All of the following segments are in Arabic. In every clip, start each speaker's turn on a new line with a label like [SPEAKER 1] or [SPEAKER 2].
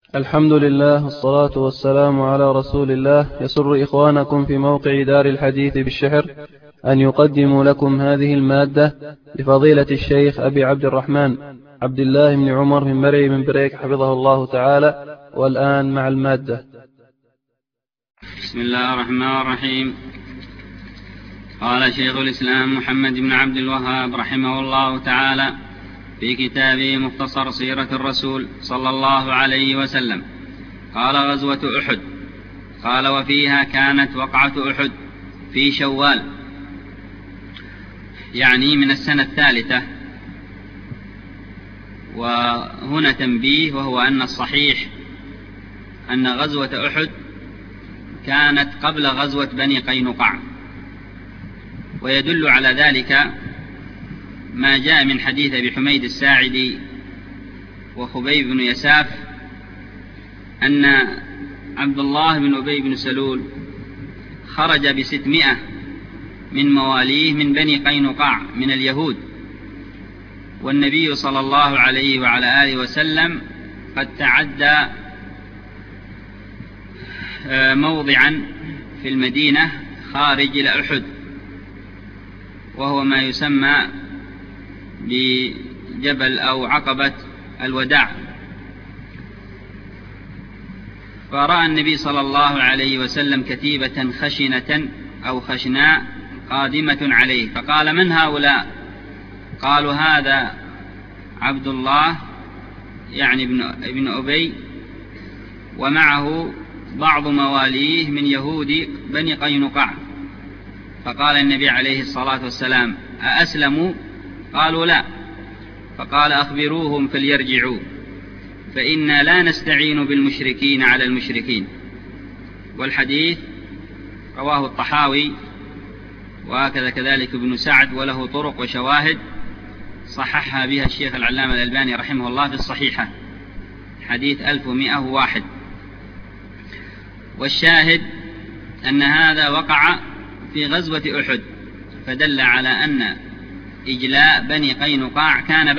[SPEAKER 1] الحمد لله والصلاة والسلام على رسول الله. يسر إخوانكم في موقع دار الحديث بالشحر أن يقدموا لكم هذه المادة لفضيلة الشيخ أبي عبد الرحمن عبد الله بن عمر من مرعي من بريك حفظه الله تعالى. والآن مع المادة.
[SPEAKER 2] بسم الله الرحمن الرحيم. قال شيخ الإسلام محمد بن عبد الوهاب رحمه الله تعالى في كتابه مختصر سيرة الرسول صلى الله عليه وسلم: قال: غزوة أحد. قال: وفيها كانت وقعة أحد في شوال، يعني من السنة الثالثة. وهنا تنبيه، وهو أن الصحيح أن غزوة أحد كانت قبل غزوة بني قينقاع، ويدل على ذلك ما جاء من حديث أبي حميد الساعدي وخبيب بن يساف أن عبد الله بن أبي بن سلول خرج ب600 من مواليه من بني قينقاع من اليهود، والنبي صلى الله عليه وعلى آله وسلم قد تعدى موضعا في المدينة خارج إلى أحد، وهو ما يسمى بجبل أو عقبة الوداع. فرأى النبي صلى الله عليه وسلم كتيبة خشنة أو خشناء قادمة عليه، فقال: من هؤلاء؟ قالوا: هذا عبد الله، يعني ابن أبي، ومعه بعض مواليه من يهود بني قينقاع. فقال النبي عليه الصلاة والسلام: أأسلموا؟ قالوا: لا. فقال: أخبروهم فليرجعوا، فإنا لا نستعين بالمشركين على المشركين. والحديث رواه الطحاوي، وهكذا كذلك ابن سعد، وله طرق وشواهد صححها بها الشيخ العلامة الألباني رحمه الله في الصحيحة، حديث 1101. والشاهد أن هذا وقع في غزوة أحد، فدل على أن إجلاء بني قينقاع كان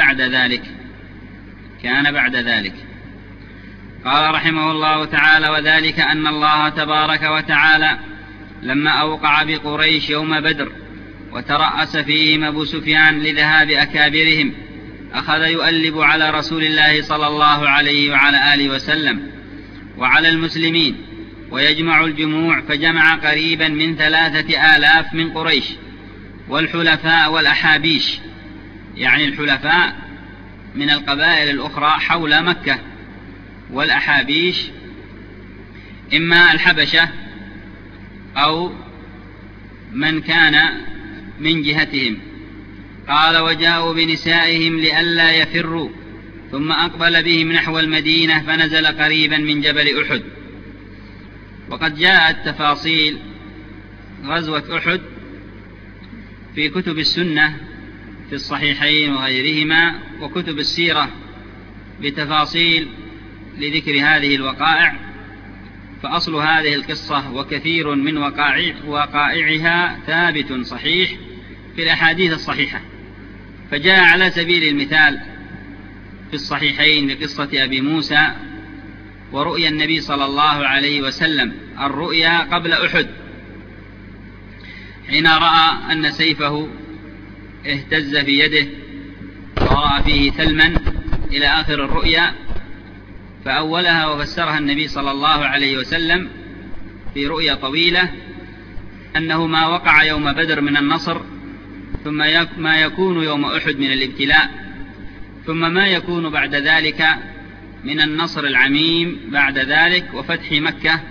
[SPEAKER 2] بعد ذلك. قال رحمه الله تعالى: وذلك أن الله تبارك وتعالى لما أوقع بقريش يوم بدر وترأس فيهم أبو سفيان لذهاب أكابرهم، أخذ يؤلب على رسول الله صلى الله عليه وعلى آله وسلم وعلى المسلمين ويجمع الجموع، فجمع قريبا من 3000 من قريش والحلفاء والأحابيش، يعني الحلفاء من القبائل الأخرى حول مكة، والأحابيش إما الحبشة أو من كان من جهتهم. قال: وجاءوا بنسائهم لئلا يفروا، ثم أقبل بهم نحو المدينة فنزل قريبا من جبل أحد. وقد جاءت تفاصيل غزوة أحد في كتب السنة في الصحيحين وغيرهما، وكتب السيرة بتفاصيل لذكر هذه الوقائع. فأصل هذه القصة وكثير من وقائعها ثابت صحيح في الأحاديث الصحيحة. فجاء على سبيل المثال في الصحيحين بقصة أبي موسى ورؤيا النبي صلى الله عليه وسلم، الرؤيا قبل أحد، حين رأى أن سيفه اهتز في يده ورأى فيه ثلما إلى آخر الرؤيا، فأولها وفسرها النبي صلى الله عليه وسلم في رؤيا طويلة أنه ما وقع يوم بدر من النصر، ثم ما يكون يوم أحد من الابتلاء، ثم ما يكون بعد ذلك من النصر العميم بعد ذلك وفتح مكة،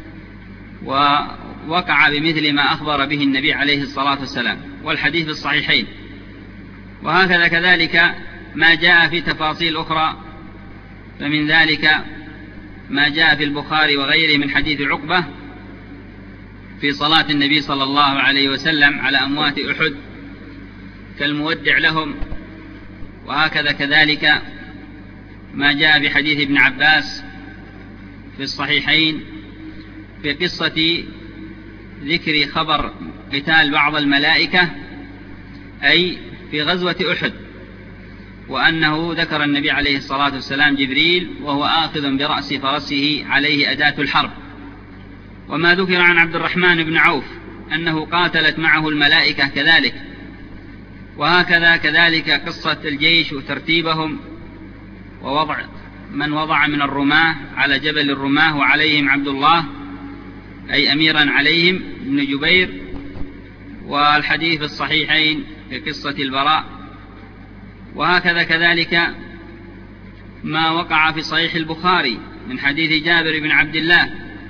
[SPEAKER 2] ووقع بمثل ما أخبر به النبي عليه الصلاة والسلام، والحديث في الصحيحين. وهكذا كذلك ما جاء في تفاصيل أخرى، فمن ذلك ما جاء في البخاري وغيره من حديث عقبة في صلاة النبي صلى الله عليه وسلم على أموات أحد كالمودع لهم. وهكذا كذلك ما جاء بحديث ابن عباس في الصحيحين في قصة ذكر خبر قتال بعض الملائكة، أي في غزوة أحد، وأنه ذكر النبي عليه الصلاة والسلام جبريل وهو آخذ برأس فرسه عليه أداة الحرب. وما ذكر عن عبد الرحمن بن عوف أنه قاتلت معه الملائكة كذلك. وهكذا كذلك قصة الجيش وترتيبهم ووضع من وضع من الرماة على جبل الرماة وعليهم عبد الله أي أميرا عليهم بن جبير. والحديث في الصحيحين في قصة البراء. وهكذا كذلك ما وقع في صحيح البخاري من حديث جابر بن عبد الله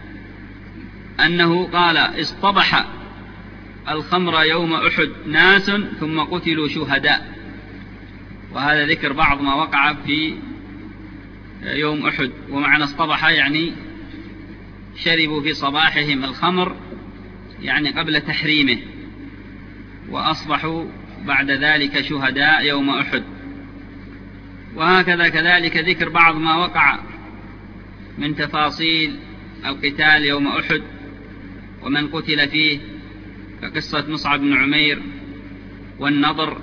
[SPEAKER 2] أنه قال اصطبح الخمر يوم أحد ناس ثم قتلوا شهداء. وهذا ذكر بعض ما وقع في يوم أحد. ومعنى اصطبح يعني شربوا في صباحهم الخمر يعني قبل تحريمه، وأصبحوا بعد ذلك شهداء يوم أحد. وهكذا كذلك ذكر بعض ما وقع من تفاصيل القتال يوم أحد ومن قتل فيه، كقصة مصعب بن عمير والنضر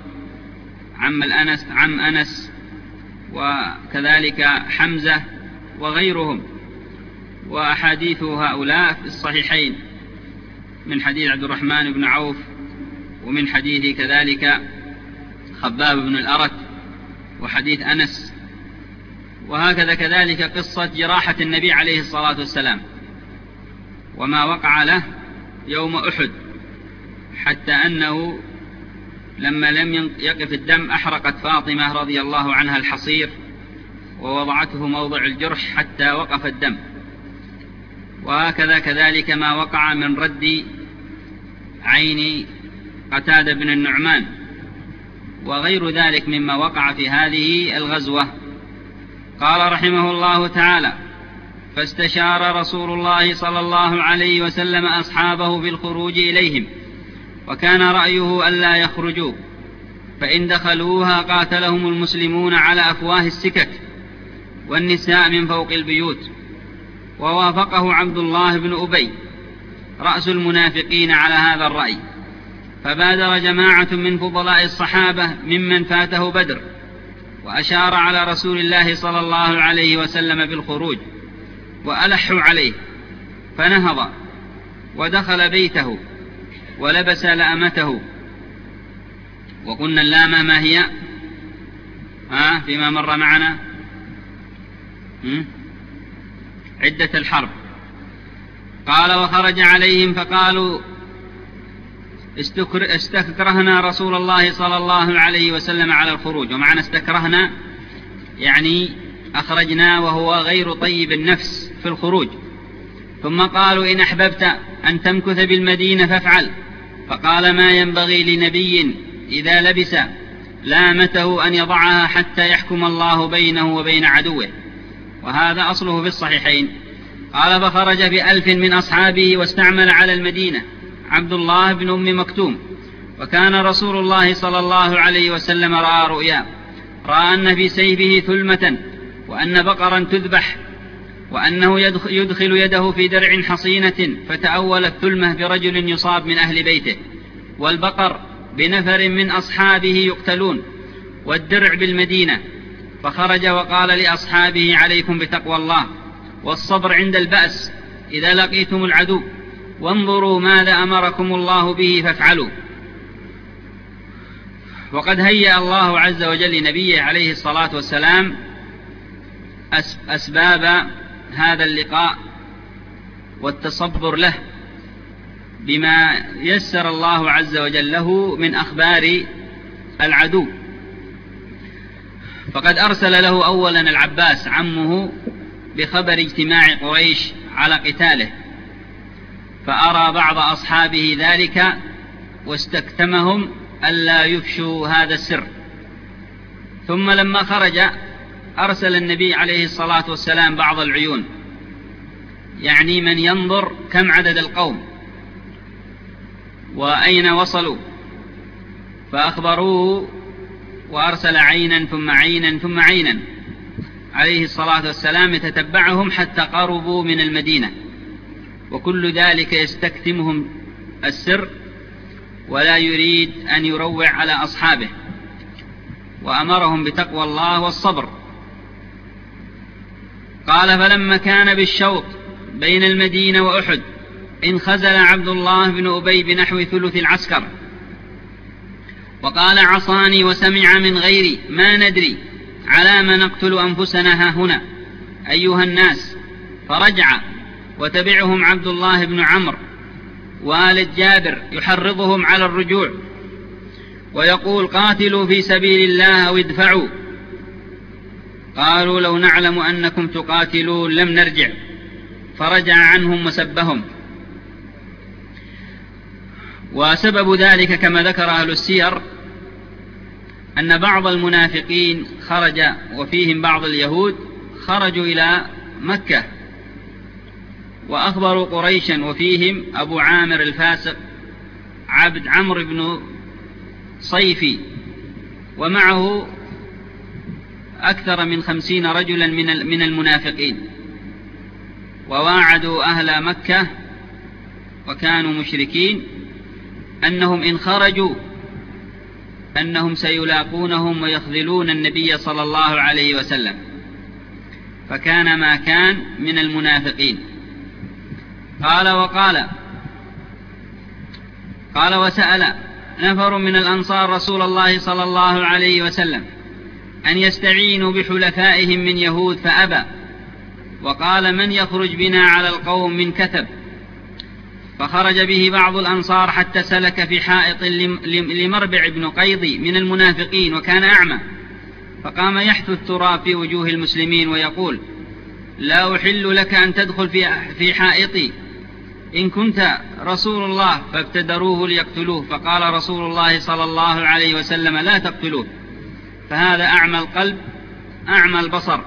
[SPEAKER 2] عم أنس وكذلك حمزة وغيرهم. وأحاديث هؤلاء في الصحيحين من حديث عبد الرحمن بن عوف ومن حديث كذلك خباب بن الأرت وحديث أنس. وهكذا كذلك قصة جراحة النبي عليه الصلاة والسلام وما وقع له يوم أحد، حتى أنه لما لم يقف الدم أحرقت فاطمة رضي الله عنها الحصير ووضعته موضع الجرح حتى وقف الدم. وهكذا كذلك ما وقع من رد عين قتادة بن النعمان وغير ذلك مما وقع في هذه الغزوة. قال رحمه الله تعالى: فاستشار رسول الله صلى الله عليه وسلم أصحابه بالخروج إليهم، وكان رأيه ألا يخرجوا، فإن دخلوها قاتلهم المسلمون على أفواه السكك والنساء من فوق البيوت. ووافقه عبد الله بن أبي رأس المنافقين على هذا الرأي، فبادر جماعة من فضلاء الصحابة ممن فاته بدر وأشار على رسول الله صلى الله عليه وسلم بالخروج، وألحوا عليه، فنهض ودخل بيته ولبس لامته. وقلنا اللامة ما هي؟ فيما مر معنا عدة الحرب. قال: وخرج عليهم فقالوا: استكرهنا رسول الله صلى الله عليه وسلم على الخروج. ومعنى استكرهنا يعني أخرجنا وهو غير طيب النفس في الخروج. ثم قالوا: إن أحببت أن تمكث بالمدينة فافعل. فقال: ما ينبغي لنبي إذا لبس لامته أن يضعها حتى يحكم الله بينه وبين عدوه. وهذا أصله في الصحيحين. قال: فخرج ب1000 من أصحابه واستعمل على المدينة عبد الله بن أم مكتوم. وكان رسول الله صلى الله عليه وسلم رأى رؤيا، رأى أن في سيفه ثلمة، وأن بقرا تذبح، وأنه يدخل يده في درع حصينة، فتأول الثلمة برجل يصاب من أهل بيته، والبقر بنفر من أصحابه يقتلون، والدرع بالمدينة. فخرج وقال لأصحابه: عليكم بتقوى الله والصبر عند البأس إذا لقيتم العدو، وانظروا ماذا أمركم الله به فافعلوا. وقد هيأ الله عز وجل لنبيه عليه الصلاة والسلام أسباب هذا اللقاء والتصبر له بما يسر الله عز وجل له من أخبار العدو. فقد أرسل له أولا العباس عمه بخبر اجتماع قريش على قتاله، فأرى بعض أصحابه ذلك واستكتمهم ألا يفشوا هذا السر. ثم لما خرج أرسل النبي عليه الصلاة والسلام بعض العيون، يعني من ينظر كم عدد القوم وأين وصلوا، فأخبروه، وأرسل عينا ثم عينا ثم عينا عليه الصلاة والسلام يتتبعهم حتى قربوا من المدينة، وكل ذلك يستكتمهم السر ولا يريد أن يروع على أصحابه. وأمرهم بتقوى الله والصبر. قال: فلما كان بالشوط بين المدينة وأحد انخزل عبد الله بن أبي بنحو ثلث العسكر، وقال: عصاني وسمع من غيري ما ندري على ما نقتل أنفسنا هاهنا أيها الناس. فرجع وتبعهم عبد الله بن عمرو والد جابر يحرضهم على الرجوع ويقول: قاتلوا في سبيل الله أو ادفعوا. قالوا: لو نعلم أنكم تقاتلون لم نرجع. فرجع عنهم وسبهم. وسبب ذلك كما ذكر أهل السير أن بعض المنافقين خرج، وفيهم بعض اليهود خرجوا إلى مكة وأخبروا قريشا، وفيهم أبو عامر الفاسق عبد عمرو بن صيفي، ومعه أكثر من 50 رجلا من المنافقين، وواعدوا أهل مكة وكانوا مشركين أنهم إن خرجوا أنهم سيلاقونهم ويخذلون النبي صلى الله عليه وسلم، فكان ما كان من المنافقين. قال: وسأل نفر من الأنصار رسول الله صلى الله عليه وسلم أن يستعينوا بحلفائهم من يهود فأبى، وقال: من يخرج بنا على القوم من كثب؟ فخرج به بعض الأنصار حتى سلك في حائط لمربع بن قيضي من المنافقين، وكان أعمى، فقام يحث التراب في وجوه المسلمين ويقول: لا أحل لك أن تدخل في حائطي إن كنت رسول الله. فابتدروه ليقتلوه، فقال رسول الله صلى الله عليه وسلم: لا تقتلوه، فهذا أعمى القلب أعمى البصر.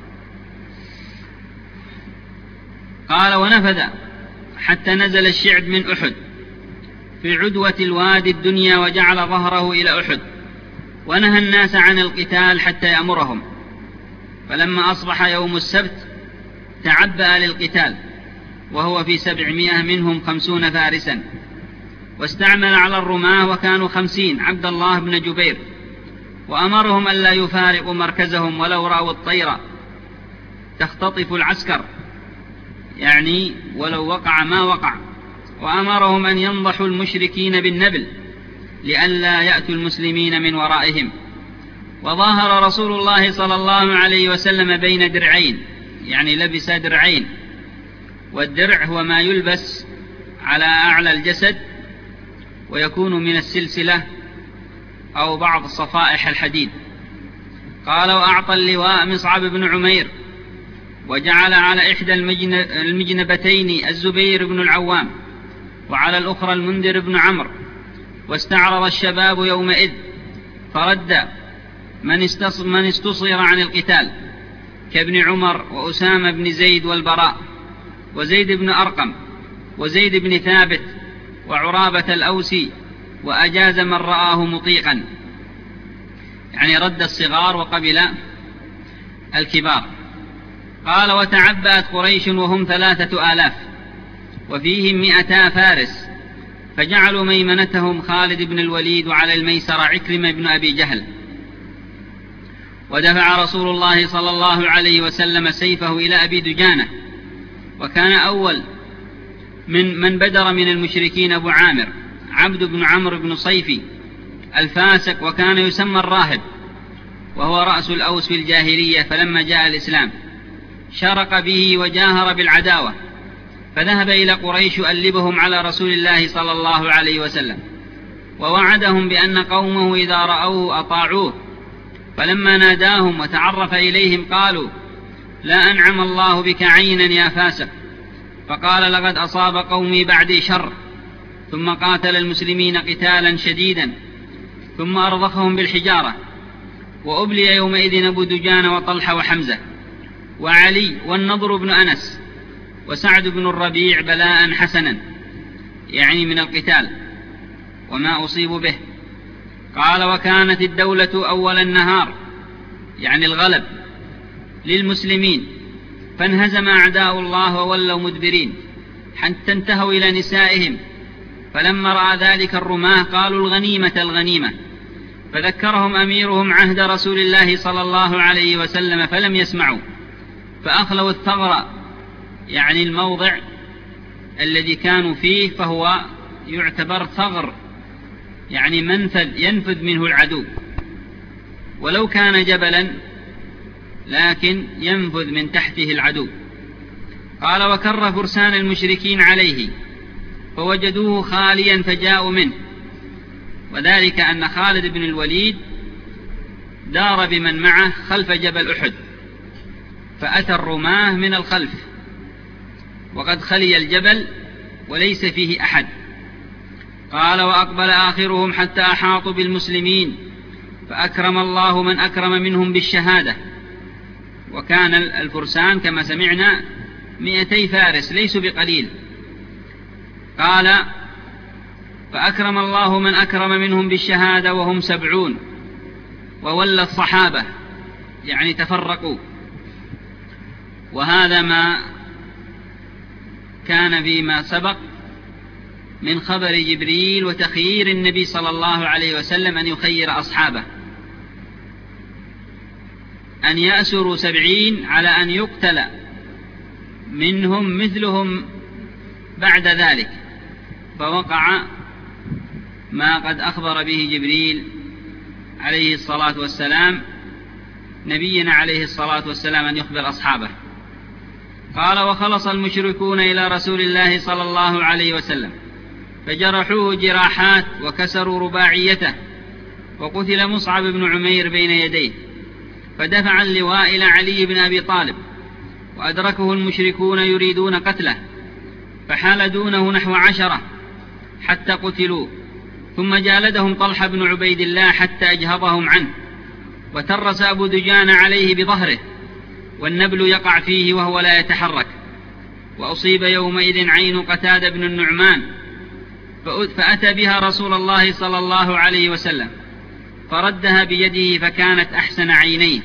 [SPEAKER 2] قال: ونفذ حتى نزل الشعب من أحد في عدوة الوادي الدنيا، وجعل ظهره إلى أحد، ونهى الناس عن القتال حتى يأمرهم. فلما أصبح يوم السبت تعبأ للقتال، وهو في 700 منهم 50 فارسا، واستعمل على الرماة وكانوا 50 عبد الله بن جبير، وأمرهم ألا يفارقوا مركزهم ولو رأوا الطير تختطف العسكر، يعني ولو وقع ما وقع، وأمرهم أن ينضحوا المشركين بالنبل لئلا يأتوا المسلمين من ورائهم. وظاهر رسول الله صلى الله عليه وسلم بين درعين، يعني لبس درعين، والدرع هو ما يلبس على أعلى الجسد ويكون من السلسلة أو بعض صفائح الحديد. قال: وأعطى اللواء مصعب بن عمير، وجعل على إحدى المجنبتين الزبير بن العوام، وعلى الأخرى المنذر بن عمرو. واستعرض الشباب يومئذ، فرد من استصغر عن القتال كابن عمر وأسامة بن زيد والبراء وزيد بن أرقم وزيد بن ثابت وعرابة الأوسي، وأجاز من رآه مطيقا، يعني رد الصغار وقبل الكبار. قال: وتعبأت قريش وهم 3000 وفيهم 200 فارس، فجعلوا ميمنتهم خالد بن الوليد، وعلى الميسر عكرمة بن أبي جهل. ودفع رسول الله صلى الله عليه وسلم سيفه إلى أبي دجانة، وكان أول من بدر من المشركين أبو عامر عبد بن عمرو بن صيفي الفاسق، وكان يسمى الراهب، وهو رأس الأوس في الجاهلية. فلما جاء الإسلام شرق به وجاهر بالعداوة، فذهب إلى قريش يؤلبهم على رسول الله صلى الله عليه وسلم، ووعدهم بأن قومه إذا رأوه أطاعوه. فلما ناداهم وتعرف إليهم قالوا: لا أنعم الله بك عينا يا فاسق. فقال: لقد أصاب قومي بعدي شر. ثم قاتل المسلمين قتالا شديدا، ثم أرضخهم بالحجارة. وأبلي يومئذ أبو دجان وطلحة وحمزة وعلي والنضر بن أنس وسعد بن الربيع بلاء حسنا، يعني من القتال وما أصيبوا به. قال: وكانت الدولة أول النهار، يعني الغلب، للمسلمين، فانهزم أعداء الله وولوا مدبرين حتى انتهوا إلى نسائهم. فلما رأى ذلك الرماة قالوا: الغنيمة الغنيمة، فذكرهم أميرهم عهد رسول الله صلى الله عليه وسلم فلم يسمعوا، فأخلوا الثغر، يعني الموضع الذي كانوا فيه، فهو يعتبر ثغر، يعني منفذ ينفذ منه العدو، ولو كان جبلا لكن ينفذ من تحته العدو. قال: وكر فرسان المشركين عليه فوجدوه خاليا فجاءوا منه، وذلك أن خالد بن الوليد دار بمن معه خلف جبل أحد، فأتى الرماه من الخلف وقد خلي الجبل وليس فيه أحد. قال: وأقبل آخرهم حتى أحاطوا بالمسلمين، فأكرم الله من أكرم منهم بالشهادة. وكان الفرسان كما سمعنا 200 فارس، ليسوا بقليل. قال: فأكرم الله من أكرم منهم بالشهادة وهم 70، وولى الصحابة، يعني تفرقوا. وهذا ما كان فيما سبق من خبر جبريل وتخيير النبي صلى الله عليه وسلم أن يخير أصحابه، أن يأسروا 70 على أن يقتل منهم مثلهم بعد ذلك، فوقع ما قد أخبر به جبريل عليه الصلاة والسلام نبينا عليه الصلاة والسلام أن يخبر أصحابه. قال: وخلص المشركون إلى رسول الله صلى الله عليه وسلم فجرحوه جراحات وكسروا رباعيته، وقتل مصعب بن عمير بين يديه، فدفع اللواء إلى علي بن أبي طالب، وأدركه المشركون يريدون قتله، فحال دونه نحو 10 حتى قتلوا، ثم جالدهم طلحة بن عبيد الله حتى أجهضهم عنه، وترس أبو دجان عليه بظهره، والنبل يقع فيه وهو لا يتحرك. وأصيب يومئذ عين قتادة بن النعمان، فأتى بها رسول الله صلى الله عليه وسلم فردها بيده فكانت أحسن عينيه.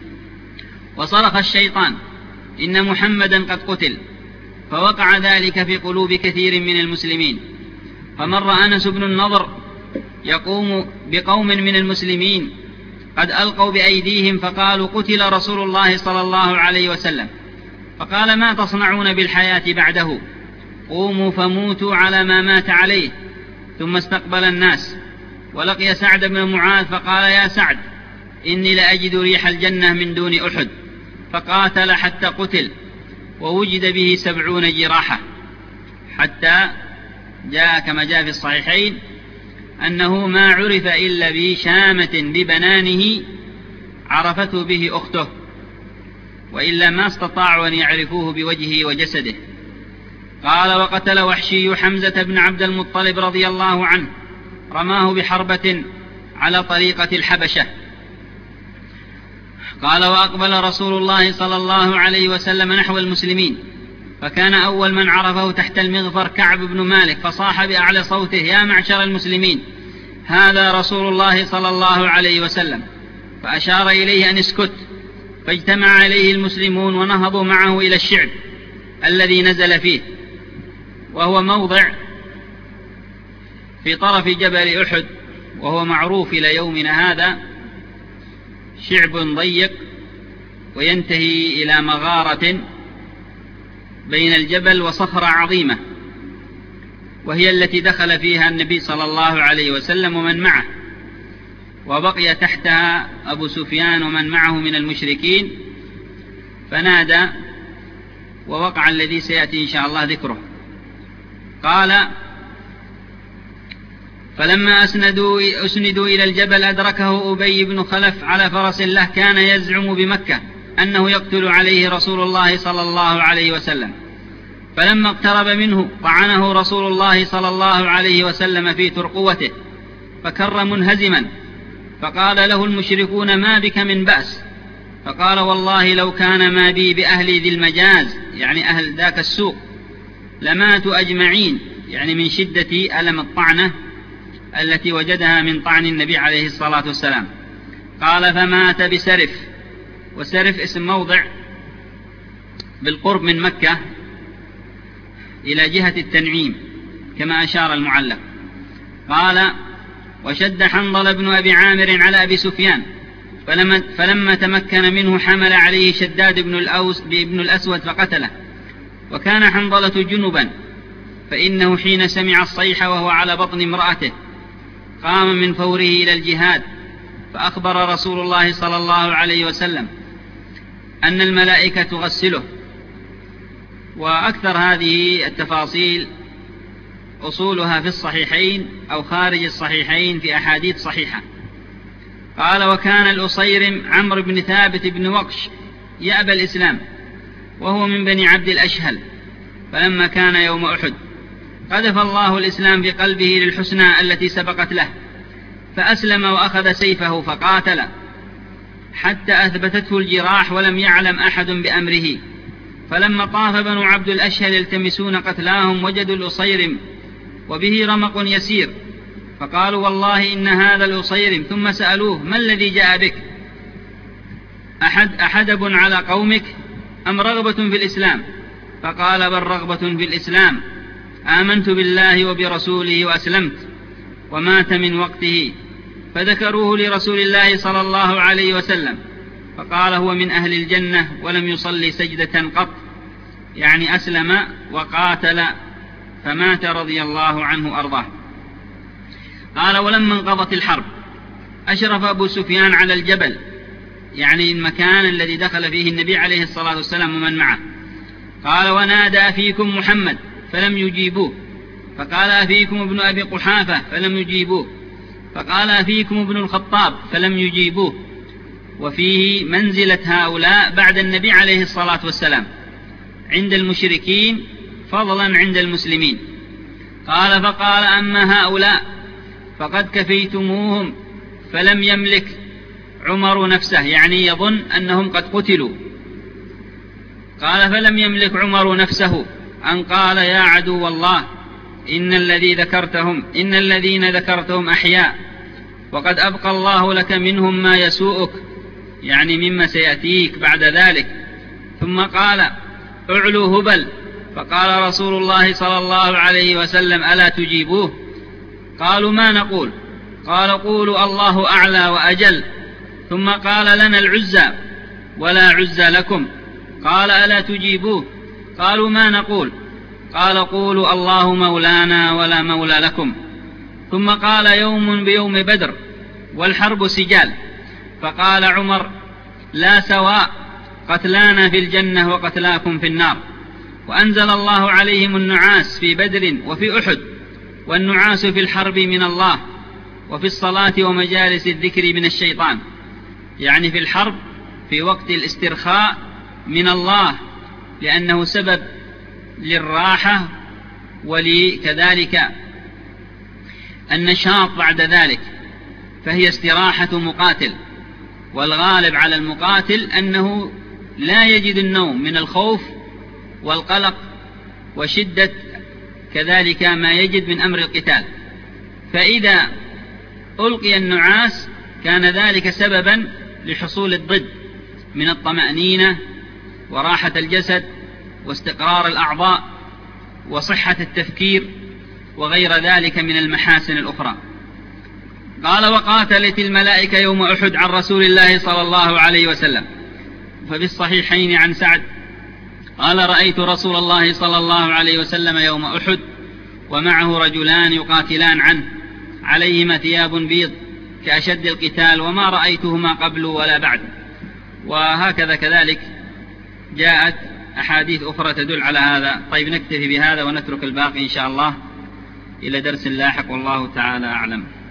[SPEAKER 2] وصرخ الشيطان: إن محمدا قد قتل، فوقع ذلك في قلوب كثير من المسلمين. فمر أنس بن النضر يقوم بقوم من المسلمين قد ألقوا بأيديهم، فقالوا: قتل رسول الله صلى الله عليه وسلم. فقال: ما تصنعون بالحياة بعده؟ قوموا فموتوا على ما مات عليه. ثم استقبل الناس ولقي سعد بن معاذ، فقال: يا سعد، إني لأجد ريح الجنة من دون أحد. فقاتل حتى قتل، ووجد به 70 جراحة، حتى جاء كما جاء في الصحيحين أنه ما عرف إلا بشامة ببنانه عرفته به أخته، وإلا ما استطاعوا أن يعرفوه بوجهه وجسده. قال: وقتل وحشي حمزة بن عبد المطلب رضي الله عنه، رماه بحربة على طريقة الحبشة. قال: وأقبل رسول الله صلى الله عليه وسلم نحو المسلمين، فكان أول من عرفه تحت المغفر كعب بن مالك، فصاح بأعلى صوته: يا معشر المسلمين، هذا رسول الله صلى الله عليه وسلم. فأشار إليه أن اسكت، فاجتمع عليه المسلمون ونهضوا معه إلى الشعب الذي نزل فيه، وهو موضع في طرف جبل أحد، وهو معروف إلى يومنا هذا شعب ضيق وينتهي إلى مغارة بين الجبل وصخرة عظيمة، وهي التي دخل فيها النبي صلى الله عليه وسلم ومن معه، وبقي تحتها أبو سفيان ومن معه من المشركين، فنادى ووقع الذي سيأتي إن شاء الله ذكره. قال: فلما أسندوا إلى الجبل أدركه أبي بن خلف على فرس له، كان يزعم بمكة أنه يقتل عليه رسول الله صلى الله عليه وسلم. فلما اقترب منه طعنه رسول الله صلى الله عليه وسلم في ترقوته، فكر منهزما. فقال له المشركون: ما بك من بأس؟ فقال: والله لو كان ما بي بأهل ذي المجاز، يعني أهل ذاك السوق، لماتوا أجمعين، يعني من شدة ألم الطعنة التي وجدها من طعن النبي عليه الصلاة والسلام. قال: فمات بسرف، وسرف اسم موضع بالقرب من مكة إلى جهة التنعيم كما أشار المعلق. قال: وشد حنظل بن أبي عامر على أبي سفيان، فلما تمكن منه حمل عليه شداد بن الأسود فقتله. وكان حنظلة جنبا، فإنه حين سمع الصيحة وهو على بطن امرأته قام من فوره إلى الجهاد، فأخبر رسول الله صلى الله عليه وسلم أن الملائكة تغسله. وأكثر هذه التفاصيل أصولها في الصحيحين أو خارج الصحيحين في أحاديث صحيحة. قال: وكان الأصيرم عمرو بن ثابت بن وقش يأبى الإسلام، وهو من بني عبد الأشهل. فلما كان يوم أحد قذف الله الإسلام بقلبه للحسنى التي سبقت له، فأسلم وأخذ سيفه فقاتل حتى أثبتته الجراح، ولم يعلم أحد بأمره. فلما طاف بنو عبد الأشهل يلتمسون قتلاهم وجدوا الأصيرم وبه رمق يسير، فقالوا: والله إن هذا الأصيرم. ثم سألوه: ما الذي جاء بك؟ أحدب على قومك أم رغبة في الإسلام؟ فقال: بل رغبة في الإسلام، آمنت بالله وبرسوله وأسلمت. ومات من وقته، فذكروه لرسول الله صلى الله عليه وسلم، فقال: هو من أهل الجنة ولم يصلي سجدة قط، يعني أسلم وقاتل فمات رضي الله عنه أرضاه. قال: ولما انقضت الحرب أشرف أبو سفيان على الجبل، يعني المكان الذي دخل فيه النبي عليه الصلاة والسلام ومن معه. قال: ونادى: أفيكم محمد؟ فلم يجيبوه. فقال: أفيكم ابن أبي قحافة؟ فلم يجيبوه. فقال: أفيكم ابن الخطاب؟ فلم يجيبوه. وفيه منزلة هؤلاء بعد النبي عليه الصلاة والسلام عند المشركين فضلا عند المسلمين. قال: فقال: أما هؤلاء فقد كفيتموهم، فلم يملك عمر نفسه، يعني يظن أنهم قد قتلوا. قال: فلم يملك عمر نفسه أن قال: يا عدو الله، إن الذين ذكرتهم أحياء، وقد أبقى الله لك منهم ما يسوءك، يعني مما سيأتيك بعد ذلك. ثم قال: اعلوا هبل. فقال رسول الله صلى الله عليه وسلم: ألا تجيبوه؟ قالوا: ما نقول؟ قال: قولوا الله أعلى وأجل. ثم قال: لنا العزى ولا عزى لكم. قال: ألا تجيبوه؟ قالوا: ما نقول؟ قال: قولوا الله مولانا ولا مولى لكم. ثم قال: يوم بيوم بدر والحرب سجال. فقال عمر: لا سواء، قتلانا في الجنة وقتلاكم في النار. وأنزل الله عليهم النعاس في بدر وفي أحد، والنعاس في الحرب من الله، وفي الصلاة ومجالس الذكر من الشيطان، يعني في الحرب في وقت الاسترخاء من الله، لأنه سبب للراحة ولكذلك النشاط بعد ذلك، فهي استراحة مقاتل. والغالب على المقاتل أنه لا يجد النوم من الخوف والقلق وشدة كذلك ما يجد من أمر القتال، فإذا ألقي النعاس كان ذلك سببا لحصول الضد من الطمأنينة وراحة الجسد واستقرار الأعضاء وصحة التفكير وغير ذلك من المحاسن الأخرى. قال: وقاتلت الملائكة يوم أحد عن رسول الله صلى الله عليه وسلم. ففي الصحيحين عن سعد قال: رأيت رسول الله صلى الله عليه وسلم يوم أحد ومعه رجلان يقاتلان عنه، عليهما ثياب بيض كأشد القتال، وما رأيتهما قبل ولا بعد. وهكذا كذلك جاءت أحاديث أخرى تدل على هذا. طيب، نكتفي بهذا ونترك الباقي إن شاء الله إلى درس لاحق، والله تعالى أعلم.